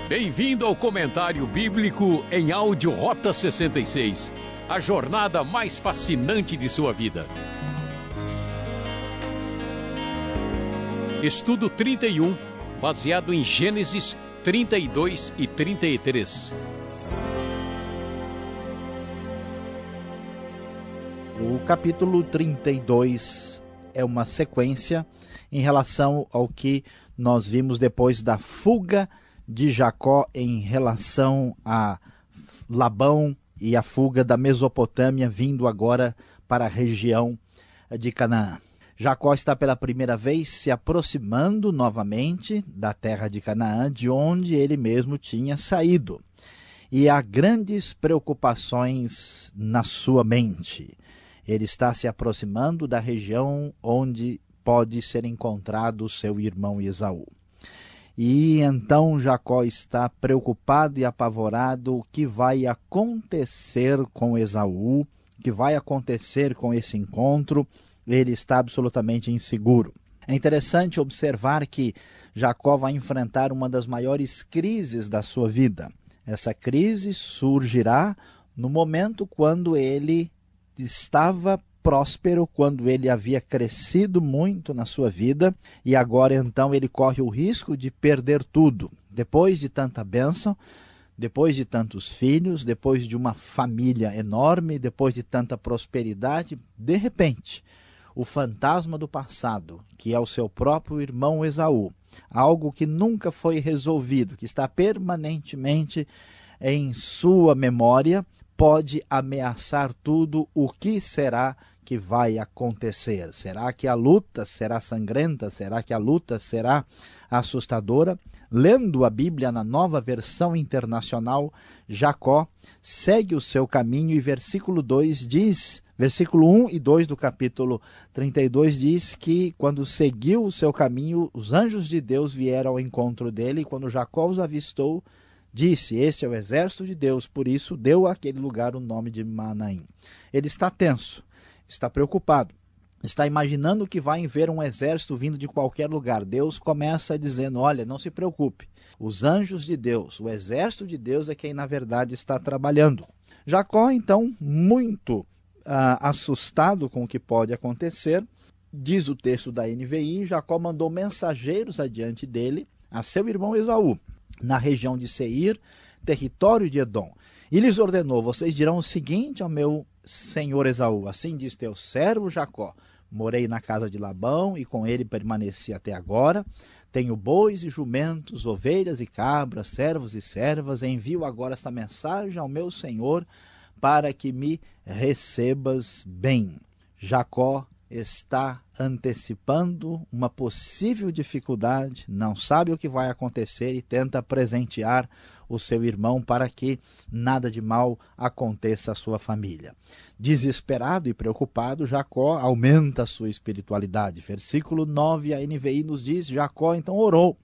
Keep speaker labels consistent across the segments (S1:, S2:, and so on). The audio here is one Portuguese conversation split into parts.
S1: Bem-vindo ao comentário bíblico em áudio Rota 66, a jornada mais fascinante de sua vida. Estudo 31, baseado em Gênesis 32 e 33.
S2: O capítulo 32 é uma sequência em relação ao que nós vimos depois da fuga de Jacó em relação a Labão e a fuga da Mesopotâmia vindo agora para a região de Canaã. Jacó está pela primeira vez se aproximando novamente da terra de Canaã, de onde ele mesmo tinha saído. E há grandes preocupações na sua mente. Ele está se aproximando da região onde pode ser encontrado seu irmão Esaú. E então Jacó está preocupado e apavorado. O que vai acontecer com Esaú? O que vai acontecer com esse encontro? Ele está absolutamente inseguro. É interessante observar que Jacó vai enfrentar uma das maiores crises da sua vida. Essa crise surgirá no momento quando ele estava próspero, quando ele havia crescido muito na sua vida, e agora então ele corre o risco de perder tudo. Depois de tanta bênção, depois de tantos filhos, depois de uma família enorme, depois de tanta prosperidade, de repente, o fantasma do passado, que é o seu próprio irmão Esaú, algo que nunca foi resolvido, que está permanentemente em sua memória, pode ameaçar tudo. O que será que vai acontecer? Será que a luta será sangrenta? Será que a luta será assustadora? Lendo a Bíblia na Nova Versão Internacional, Jacó segue o seu caminho e versículo 2 diz, versículo 1 e 2 do capítulo 32 diz que quando seguiu o seu caminho, os anjos de Deus vieram ao encontro dele e quando Jacó os avistou, disse: "Este é o exército de Deus", por isso deu àquele lugar o nome de Manaim. Ele está tenso, está preocupado, está imaginando que vai ver um exército vindo de qualquer lugar. Deus começa dizendo: olha, não se preocupe, os anjos de Deus, o exército de Deus é quem na verdade está trabalhando. Jacó então, muito assustado com o que pode acontecer, diz o texto da NVI, Jacó mandou mensageiros adiante dele a seu irmão Esaú, na região de Seir, território de Edom. E lhes ordenou: vocês dirão o seguinte ao meu senhor Esaú: assim diz teu servo Jacó, morei na casa de Labão e com ele permaneci até agora. Tenho bois e jumentos, ovelhas e cabras, servos e servas. Envio agora esta mensagem ao meu senhor para que me recebas bem. Jacó está antecipando uma possível dificuldade, não sabe o que vai acontecer e tenta presentear o seu irmão para que nada de mal aconteça à sua família. Desesperado e preocupado, Jacó aumenta a sua espiritualidade. Versículo 9, a NVI nos diz: Jacó então orou: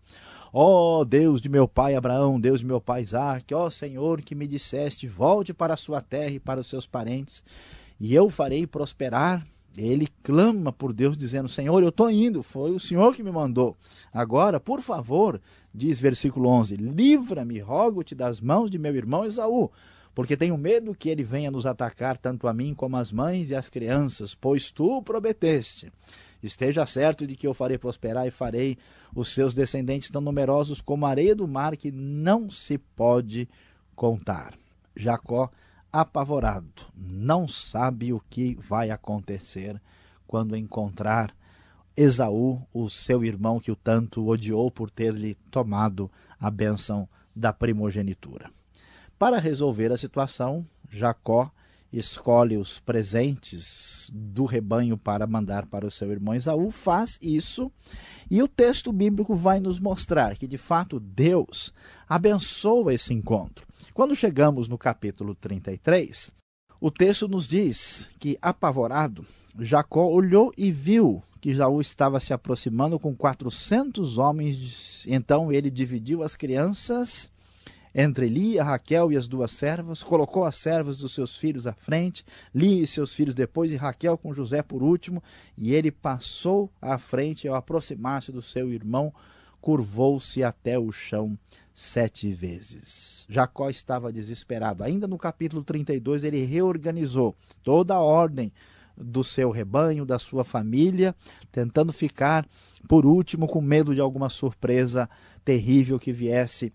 S2: ó Deus de meu pai Abraão, Deus de meu pai Isaque, ó Senhor, que me disseste, volte para a sua terra e para os seus parentes, e eu farei prosperar. Ele clama por Deus dizendo: Senhor, eu estou indo, foi o Senhor que me mandou. Agora, por favor, diz versículo 11, livra-me, rogo-te das mãos de meu irmão Esaú, porque tenho medo que ele venha nos atacar, tanto a mim como as mães e as crianças, pois tu prometeste. Esteja certo de que eu farei prosperar e farei os seus descendentes tão numerosos como a areia do mar, que não se pode contar. Jacó, apavorado, não sabe o que vai acontecer quando encontrar Esaú, o seu irmão que o tanto odiou por ter lhe tomado a bênção da primogenitura. Para resolver a situação, Jacó escolhe os presentes do rebanho para mandar para o seu irmão Esaú, faz isso, e o texto bíblico vai nos mostrar que, de fato, Deus abençoa esse encontro. Quando chegamos no capítulo 33, o texto nos diz que, apavorado, Jacó olhou e viu que Esaú estava se aproximando com 400 homens. Então ele dividiu as crianças entre Lia, Raquel e as duas servas, colocou as servas dos seus filhos à frente, Lia e seus filhos depois, e Raquel com José por último, e ele passou à frente ao aproximar-se do seu irmão curvou-se até o chão 7 vezes. Jacó estava desesperado. Ainda no capítulo 32, ele reorganizou toda a ordem do seu rebanho, da sua família, tentando ficar por último, com medo de alguma surpresa terrível que viesse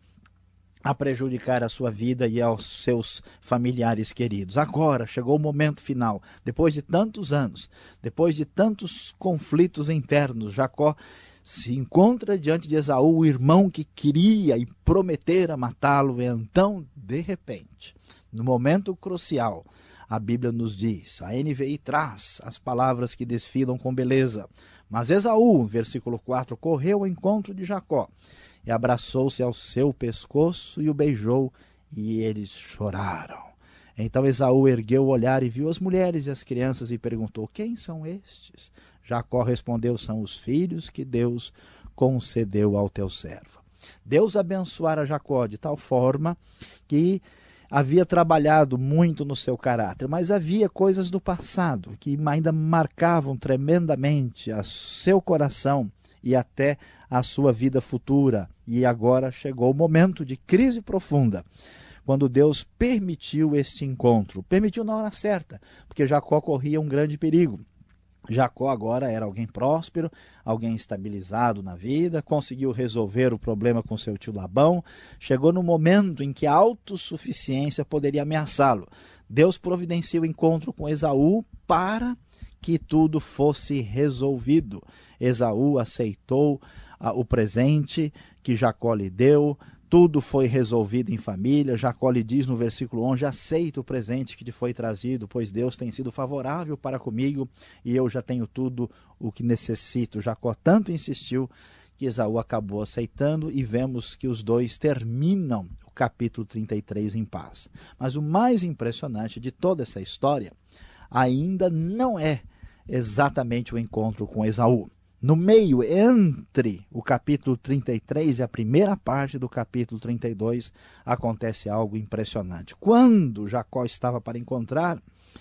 S2: a prejudicar a sua vida e aos seus familiares queridos. Agora chegou o momento final. Depois de tantos anos, depois de tantos conflitos internos, Jacó se encontra diante de Esaú, o irmão que queria e prometera matá-lo. E então, de repente, no momento crucial, a Bíblia nos diz, a NVI traz as palavras que desfilam com beleza. Mas Esaú, versículo 4, correu ao encontro de Jacó e abraçou-se ao seu pescoço e o beijou, e eles choraram. Então Esaú ergueu o olhar e viu as mulheres e as crianças e perguntou: quem são estes? Jacó respondeu: são os filhos que Deus concedeu ao teu servo. Deus abençoara Jacó de tal forma que havia trabalhado muito no seu caráter, mas havia coisas do passado que ainda marcavam tremendamente o seu coração e até a sua vida futura. E agora chegou o momento de crise profunda, quando Deus permitiu este encontro. Permitiu na hora certa, porque Jacó corria um grande perigo. Jacó agora era alguém próspero, alguém estabilizado na vida, conseguiu resolver o problema com seu tio Labão. Chegou no momento em que a autossuficiência poderia ameaçá-lo. Deus providenciou o encontro com Esaú para que tudo fosse resolvido. Esaú aceitou o presente que Jacó lhe deu. Tudo foi resolvido em família. Jacó lhe diz no versículo 11, aceita o presente que te foi trazido, pois Deus tem sido favorável para comigo e eu já tenho tudo o que necessito. Jacó tanto insistiu que Esaú acabou aceitando e vemos que os dois terminam o capítulo 33 em paz. Mas o mais impressionante de toda essa história ainda não é exatamente o encontro com Esaú. No meio, entre o capítulo 33 e a primeira parte do capítulo 32, acontece algo impressionante. Quando Jacó estava para encontrar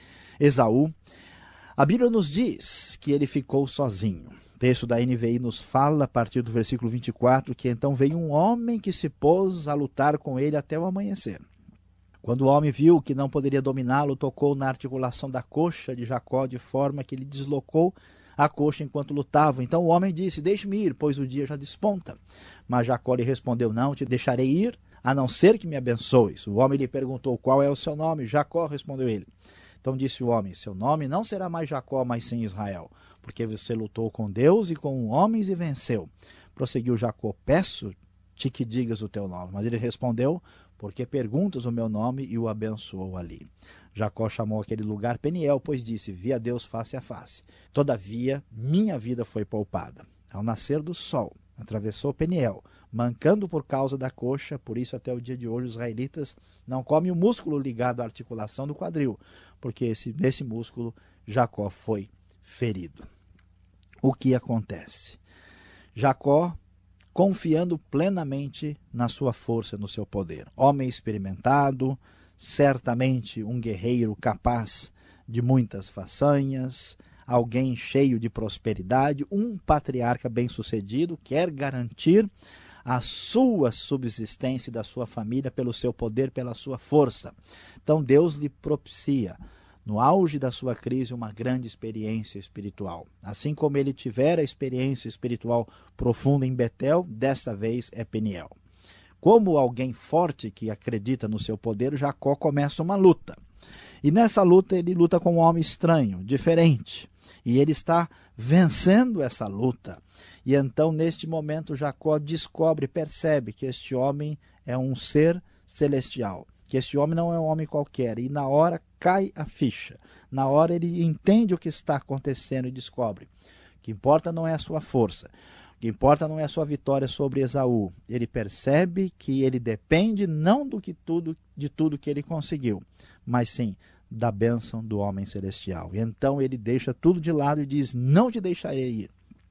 S2: Esaú, a Bíblia nos diz que ele ficou sozinho. O texto da NVI nos fala, a partir do versículo 24, que então veio um homem que se pôs a lutar com ele até o amanhecer. Quando o homem viu que não poderia dominá-lo, tocou na articulação da coxa de Jacó, de forma que ele deslocou a coxa enquanto lutavam. Então o homem disse: deixe-me ir, pois o dia já desponta. Mas Jacó lhe respondeu: não te deixarei ir, a não ser que me abençoes. O homem lhe perguntou: qual é o seu nome? Jacó, respondeu ele. Então disse o homem: seu nome não será mais Jacó, mas sim Israel, porque você lutou com Deus e com homens e venceu. Prosseguiu Jacó: peço-te que digas o teu nome. Mas ele respondeu: porque perguntas o meu nome, e o abençoou ali. Jacó chamou aquele lugar Peniel, pois disse: vi a Deus face a face. Todavia, minha vida foi poupada. Ao nascer do sol, atravessou Peniel, mancando por causa da coxa. Por isso, até o dia de hoje, os israelitas não comem o músculo ligado à articulação do quadril, porque nesse músculo Jacó foi ferido. O que acontece? Jacó, confiando plenamente na sua força, no seu poder. Homem experimentado, certamente um guerreiro capaz de muitas façanhas, alguém cheio de prosperidade, um patriarca bem-sucedido, quer garantir a sua subsistência da sua família pelo seu poder, pela sua força. Então Deus lhe propicia, no auge da sua crise, uma grande experiência espiritual. Assim como ele tivera a experiência espiritual profunda em Betel, desta vez é Peniel. Como alguém forte que acredita no seu poder, Jacó começa uma luta. E nessa luta ele luta com um homem estranho, diferente. E ele está vencendo essa luta. E então, neste momento, Jacó descobre, percebe que este homem é um ser celestial. Que este homem não é um homem qualquer. E na hora cai a ficha. Na hora ele entende o que está acontecendo e descobre. O que importa não é a sua força. O que importa não é a sua vitória sobre Esaú. Ele percebe que ele depende não de tudo que ele conseguiu, mas sim da bênção do homem celestial. E então ele deixa tudo de lado e diz: não te deixarei ir,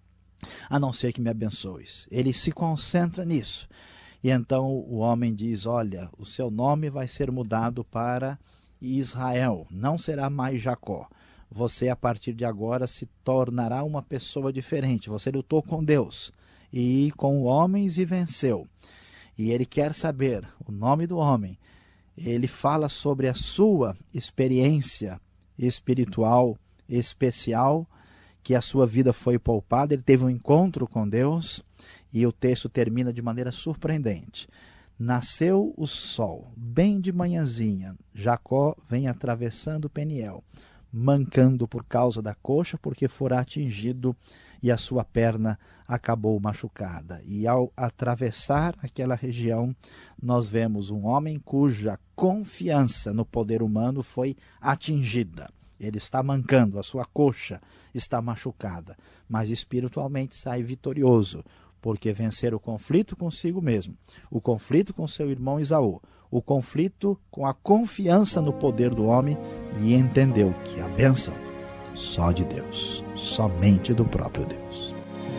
S2: a não ser que me abençoes. Ele se concentra nisso. E então o homem diz: olha, o seu nome vai ser mudado para Israel, não será mais Jacó. Você, a partir de agora, se tornará uma pessoa diferente. Você lutou com Deus e com homens e venceu. E ele quer saber o nome do homem. Ele fala sobre a sua experiência espiritual especial, que a sua vida foi poupada. Ele teve um encontro com Deus e o texto termina de maneira surpreendente. Nasceu o sol, bem de manhãzinha. Jacó vem atravessando Peniel, mancando por causa da coxa, porque fora atingido e a sua perna acabou machucada. E ao atravessar aquela região, nós vemos um homem cuja confiança no poder humano foi atingida. Ele está mancando, a sua coxa está machucada, mas espiritualmente sai vitorioso, porque vencer o conflito consigo mesmo, o conflito com seu irmão Esaú, o conflito com a confiança no poder do homem, e entendeu que a bênção só de Deus, somente do próprio Deus.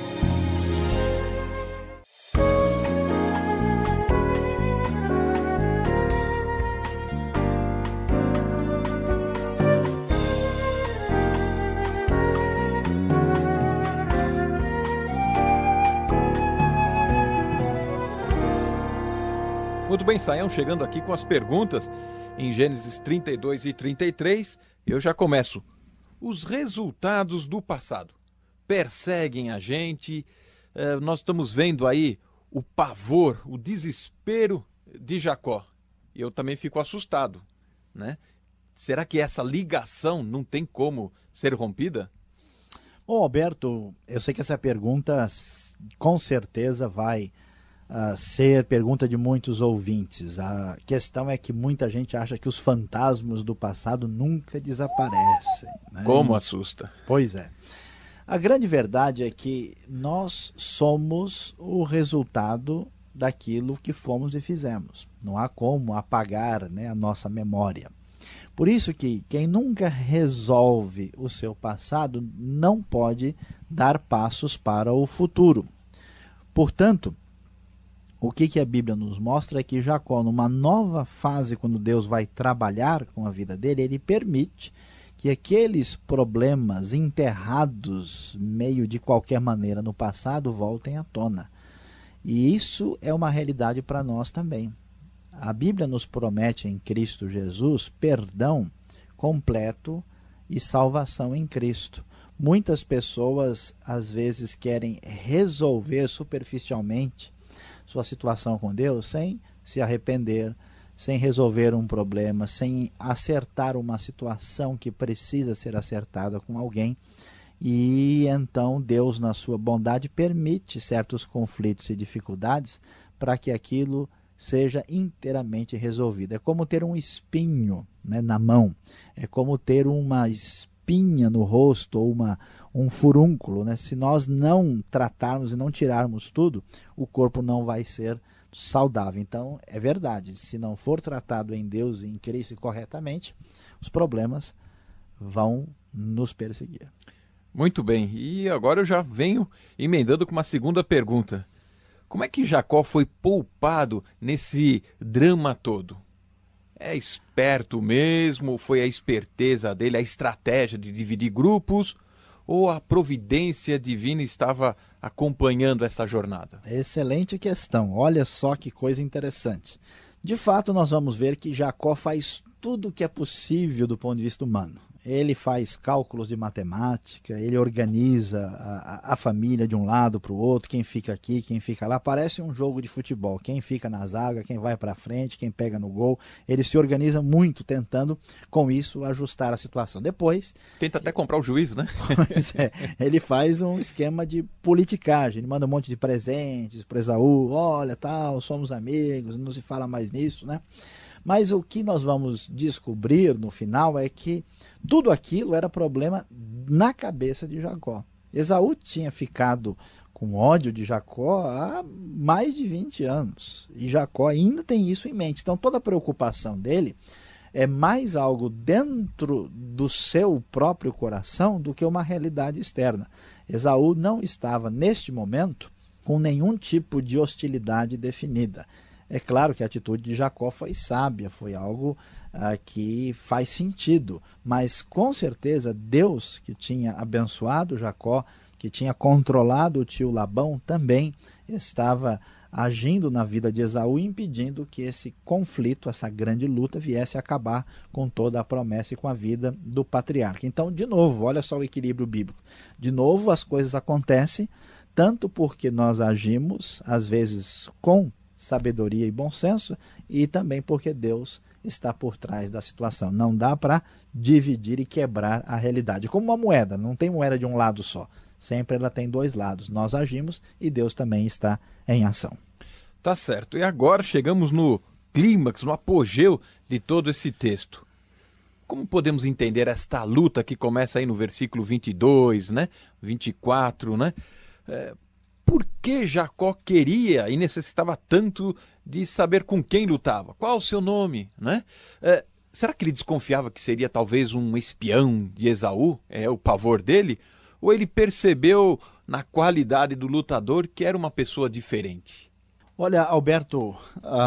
S1: Muito bem, Saião, chegando aqui com as perguntas em Gênesis 32 e 33, eu já começo. Os resultados do passado perseguem a gente, nós estamos vendo aí o pavor, o desespero de Jacó. E eu também fico assustado, né? Será que essa ligação não tem como ser rompida?
S2: Bom, Alberto, eu sei que essa pergunta com certeza vai ser pergunta de muitos ouvintes. A questão é que muita gente acha que os fantasmas do passado nunca desaparecem, né?
S1: Como assusta.
S2: Pois é. A grande verdade é que nós somos o resultado daquilo que fomos e fizemos. Não há como apagar, né, a nossa memória. Por isso que quem nunca resolve o seu passado não pode dar passos para o futuro. Portanto, o que a Bíblia nos mostra é que Jacó, numa nova fase, quando Deus vai trabalhar com a vida dele, ele permite que aqueles problemas enterrados meio de qualquer maneira no passado voltem à tona. E isso é uma realidade para nós também. A Bíblia nos promete em Cristo Jesus perdão completo e salvação em Cristo. Muitas pessoas às vezes querem resolver superficialmente sua situação com Deus sem se arrepender, sem resolver um problema, sem acertar uma situação que precisa ser acertada com alguém. E então Deus, na sua bondade, permite certos conflitos e dificuldades para que aquilo seja inteiramente resolvido. É como ter um espinho, né, na mão, é como ter uma espinha no rosto ou um furúnculo, né? Se nós não tratarmos e não tirarmos tudo, o corpo não vai ser saudável. Então, é verdade, se não for tratado em Deus e em Cristo corretamente, os problemas vão nos perseguir.
S1: Muito bem, e agora eu já venho emendando com uma segunda pergunta. Como é que Jacó foi poupado nesse drama todo? É esperto mesmo? Foi a esperteza dele, a estratégia de dividir grupos? Ou a providência divina estava acompanhando essa jornada?
S2: Excelente questão. Olha só que coisa interessante. De fato, nós vamos ver que Jacó faz tudo o que é possível do ponto de vista humano. Ele faz cálculos de matemática, ele organiza a família de um lado para o outro, quem fica aqui, quem fica lá. Parece um jogo de futebol, quem fica na zaga, quem vai para frente, quem pega no gol. Ele se organiza muito tentando, com isso, ajustar a situação. Depois...
S1: Tenta até comprar o juiz, né?
S2: Pois é, ele faz um esquema de politicagem, ele manda um monte de presentes para Esaú, olha, tal, somos amigos, não se fala mais nisso, né? Mas o que nós vamos descobrir no final é que tudo aquilo era problema na cabeça de Jacó. Esaú tinha ficado com ódio de Jacó há mais de 20 anos. E Jacó ainda tem isso em mente. Então toda a preocupação dele é mais algo dentro do seu próprio coração do que uma realidade externa. Esaú não estava, neste momento, com nenhum tipo de hostilidade definida. É claro que a atitude de Jacó foi sábia, foi algo que faz sentido, mas com certeza Deus, que tinha abençoado Jacó, que tinha controlado o tio Labão, também estava agindo na vida de Esaú, impedindo que esse conflito, essa grande luta, viesse a acabar com toda a promessa e com a vida do patriarca. Então, de novo, olha só o equilíbrio bíblico. De novo, as coisas acontecem, tanto porque nós agimos, às vezes, com sabedoria e bom senso, e também porque Deus está por trás da situação. Não dá para dividir e quebrar a realidade. Como uma moeda, não tem moeda de um lado só. Sempre ela tem dois lados. Nós agimos e Deus também está em ação.
S1: Tá certo. E agora chegamos no clímax, no apogeu de todo esse texto. Como podemos entender esta luta que começa aí no versículo 22, né? 24, né? Por que Jacó queria e necessitava tanto de saber com quem lutava? Qual o seu nome, né? Será que ele desconfiava que seria talvez um espião de Esaú? É o pavor dele? Ou ele percebeu na qualidade do lutador que era uma pessoa diferente?
S2: Olha, Alberto,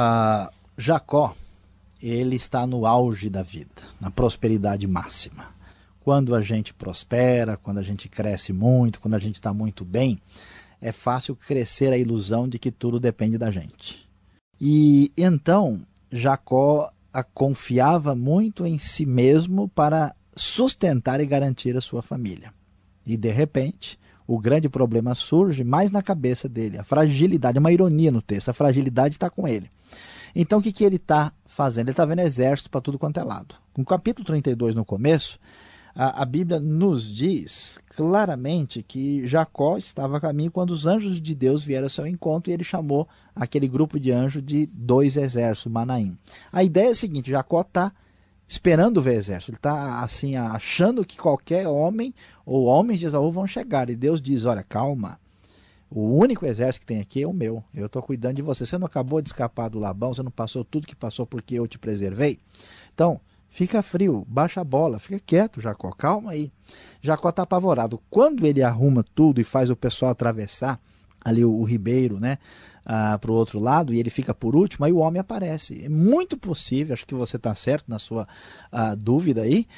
S2: Jacó, ele está no auge da vida, na prosperidade máxima. Quando a gente prospera, quando a gente cresce muito, quando a gente está muito bem, é fácil crescer a ilusão de que tudo depende da gente. E então, Jacó confiava muito em si mesmo para sustentar e garantir a sua família. E, de repente, o grande problema surge mais na cabeça dele. A fragilidade, uma ironia no texto, a fragilidade está com ele. Então, o que ele está fazendo? Ele está vendo exército para tudo quanto é lado. No capítulo 32, no começo, a Bíblia nos diz claramente que Jacó estava a caminho quando os anjos de Deus vieram ao seu encontro e ele chamou aquele grupo de anjos de 2 exércitos, Manaim. A ideia é a seguinte, Jacó está esperando ver exército, ele está assim, achando que qualquer homem ou homens de Esaú vão chegar, e Deus diz, olha, calma, o único exército que tem aqui é o meu, eu estou cuidando de você, você não acabou de escapar do Labão, você não passou tudo que passou porque eu te preservei? Então, fica frio, baixa a bola, fica quieto, Jacó, calma aí. Jacó está apavorado. Quando ele arruma tudo e faz o pessoal atravessar ali o ribeiro, né, para o outro lado, e ele fica por último, aí o homem aparece. É muito possível, acho que você está certo na sua dúvida aí,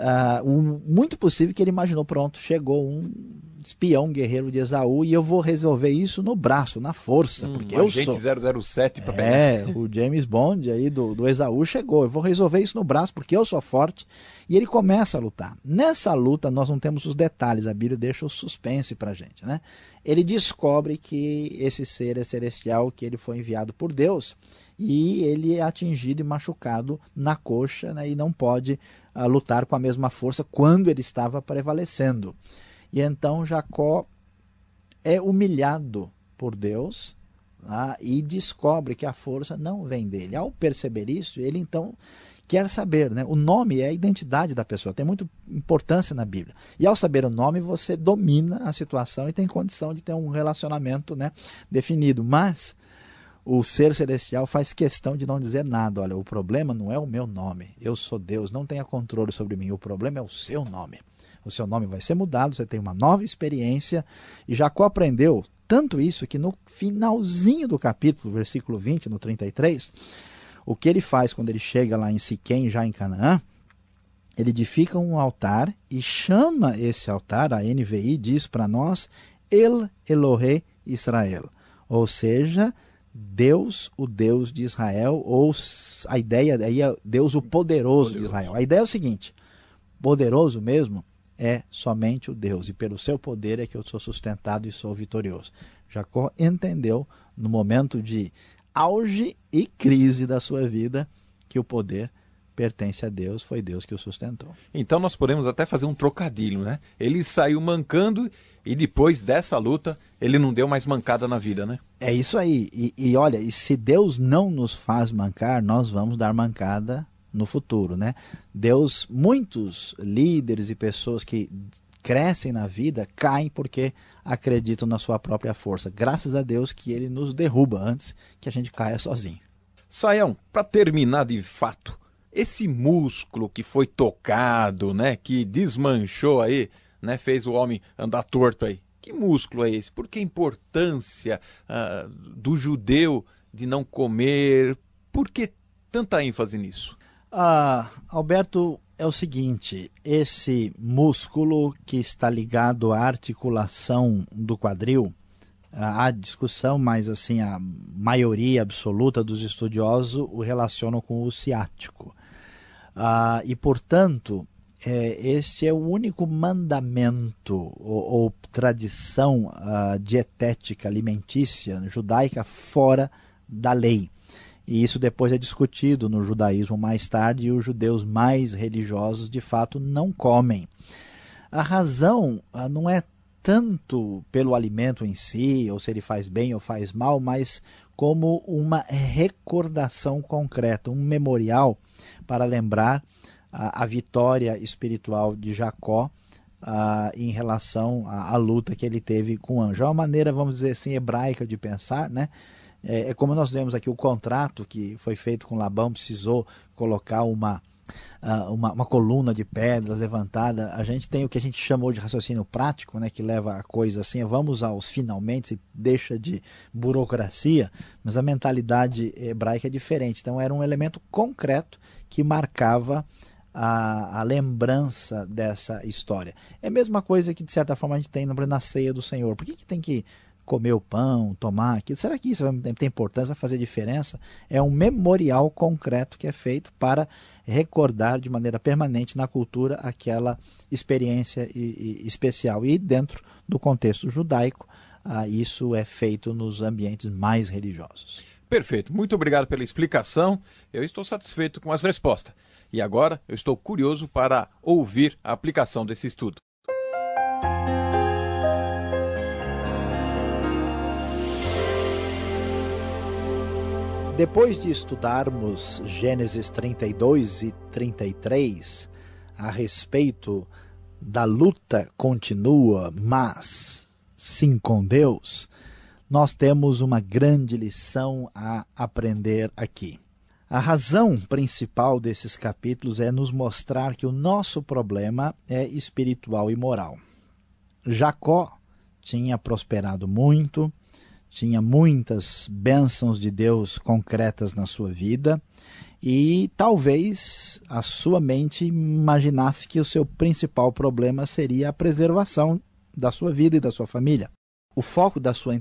S2: muito possível que ele imaginou, pronto, chegou um espião guerreiro de Esaú e eu vou resolver isso no braço, na força, porque eu sou...
S1: Agente 007 para pegar.
S2: O James Bond aí do Esaú chegou, eu vou resolver isso no braço porque eu sou forte, e ele começa a lutar. Nessa luta nós não temos os detalhes, a Bíblia deixa o suspense para a gente, né? Ele descobre que esse ser é celestial, que ele foi enviado por Deus, e ele é atingido e machucado na coxa, né, e não pode lutar com a mesma força quando ele estava prevalecendo. E então Jacó é humilhado por Deus, e descobre que a força não vem dele. Ao perceber isso, ele então quer saber, né? O nome é a identidade da pessoa, tem muita importância na Bíblia. E ao saber o nome, você domina a situação e tem condição de ter um relacionamento, né, definido. Mas o ser celestial faz questão de não dizer nada. Olha, o problema não é o meu nome. Eu sou Deus, não tenha controle sobre mim. O problema é o seu nome. O seu nome vai ser mudado, você tem uma nova experiência. E Jacó aprendeu tanto isso que no finalzinho do capítulo, versículo 20, no 33, o que ele faz quando ele chega lá em Siquém, já em Canaã, ele edifica um altar e chama esse altar, a NVI diz para nós, El Elohe Israel. Ou seja, Deus, o Deus de Israel, ou a ideia aí é Deus, o poderoso de Israel. A ideia é o seguinte, poderoso mesmo é somente o Deus, e pelo seu poder é que eu sou sustentado e sou vitorioso. Jacó entendeu, no momento de auge e crise da sua vida, que o poder pertence a Deus, foi Deus que o sustentou.
S1: Então nós podemos até fazer um trocadilho, né? Ele saiu mancando e depois dessa luta, ele não deu mais mancada na vida, né?
S2: É isso aí. E olha, e se Deus não nos faz mancar, nós vamos dar mancada no futuro, né? Deus, muitos líderes e pessoas que crescem na vida, caem porque acreditam na sua própria força. Graças a Deus que ele nos derruba antes que a gente caia sozinho.
S1: Saião, para terminar de fato, esse músculo que foi tocado, né, que desmanchou aí, né, fez o homem andar torto aí. Que músculo é esse? Por que a importância do judeu de não comer? Por que tanta ênfase nisso?
S2: Alberto, é o seguinte: esse músculo que está ligado à articulação do quadril, há discussão, mas assim, a maioria absoluta dos estudiosos o relacionam com o ciático. E, portanto, este é o único mandamento ou tradição dietética alimentícia judaica fora da lei. E isso depois é discutido no judaísmo mais tarde, e os judeus mais religiosos de fato não comem. A razão não é tanto pelo alimento em si, ou se ele faz bem ou faz mal, mas como uma recordação concreta, um memorial para lembrar a vitória espiritual de Jacó em relação à luta que ele teve com o anjo. É uma maneira, vamos dizer assim, hebraica de pensar, né? É como nós vemos aqui o contrato que foi feito com Labão, precisou colocar uma coluna de pedras levantada. A gente tem o que a gente chamou de raciocínio prático, né, que leva a coisa assim, vamos aos finalmente, deixa de burocracia, mas a mentalidade hebraica é diferente. Então era um elemento concreto que marcava a lembrança dessa história. É a mesma coisa que de certa forma a gente tem na ceia do Senhor. Por que tem que comer o pão, tomar aquilo? Será que isso tem importância, vai fazer diferença? É um memorial concreto que é feito para recordar de maneira permanente na cultura aquela experiência especial. E dentro do contexto judaico, isso é feito nos ambientes mais religiosos.
S1: Perfeito, muito obrigado pela explicação. Eu estou satisfeito com as respostas. E agora eu estou curioso para ouvir a aplicação desse estudo.
S2: Depois de estudarmos Gênesis 32 e 33 a respeito da luta continua, mas sim com Deus, nós temos uma grande lição a aprender aqui. A razão principal desses capítulos é nos mostrar que o nosso problema é espiritual e moral. Jacó tinha prosperado muito, tinha muitas bênçãos de Deus concretas na sua vida e talvez a sua mente imaginasse que o seu principal problema seria a preservação da sua vida e da sua família. O foco da sua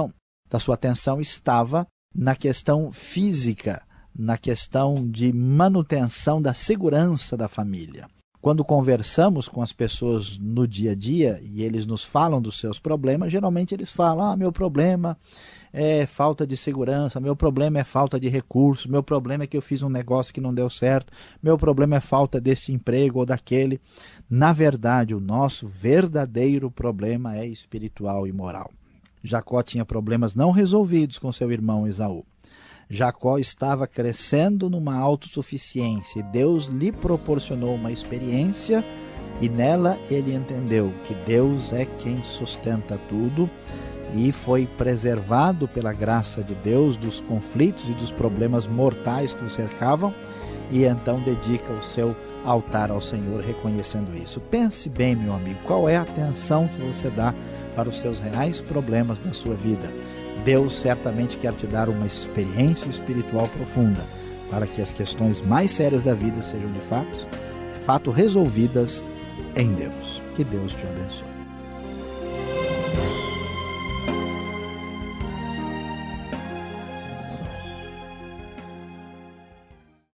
S2: atenção estava na questão física, na questão de manutenção da segurança da família. Quando conversamos com as pessoas no dia a dia e eles nos falam dos seus problemas, geralmente eles falam: meu problema é falta de segurança, meu problema é falta de recursos, meu problema é que eu fiz um negócio que não deu certo, meu problema é falta desse emprego ou daquele. Na verdade, o nosso verdadeiro problema é espiritual e moral. Jacó tinha problemas não resolvidos com seu irmão Esaú. Jacó estava crescendo numa autossuficiência e Deus lhe proporcionou uma experiência e nela ele entendeu que Deus é quem sustenta tudo e foi preservado pela graça de Deus dos conflitos e dos problemas mortais que o cercavam e então dedica o seu altar ao Senhor reconhecendo isso. Pense bem, meu amigo, qual é a atenção que você dá para os seus reais problemas da sua vida? Deus certamente quer te dar uma experiência espiritual profunda para que as questões mais sérias da vida sejam de fato resolvidas em Deus. Que Deus te abençoe.